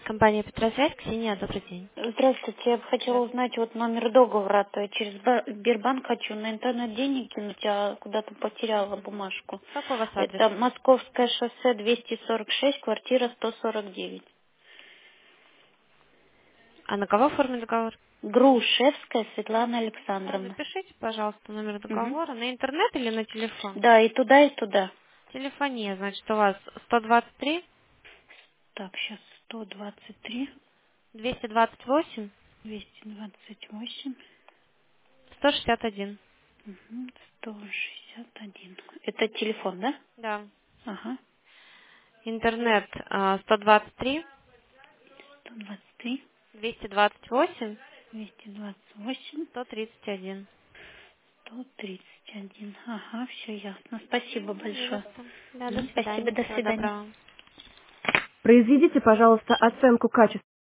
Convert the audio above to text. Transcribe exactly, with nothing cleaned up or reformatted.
Компания Петросвязь, Ксения, добрый день. Здравствуйте, я бы хотела узнать вот номер договора, а то я через Ба- Сбербанк хочу на интернет денег кинуть, а куда-то потеряла бумажку. Какой у вас адрес? Это Московское шоссе двести сорок шесть, квартира сто сорок девять. А на кого оформлен договор? Грушевская Светлана Да, Александровна. запишите, пожалуйста, номер Мгм. договора. На интернет или на телефон? Да, и туда, и туда. Телефония, значит, у вас сто двадцать три, Так, сейчас сто двадцать три, двести двадцать восемь, двести двадцать восемь, сто шестьдесят один. мгм, сто шестьдесят один. Это телефон, да? Да. Ага. Интернет а, сто двадцать три, сто двадцать три, двести двадцать восемь, двести двадцать восемь. сто тридцать один. сто тридцать один. Ага, все ясно. Спасибо большое. Пожалуйста. Да, до Мгм, спасибо, свидания. до Всего свидания. доброго. Произведите, пожалуйста, оценку качества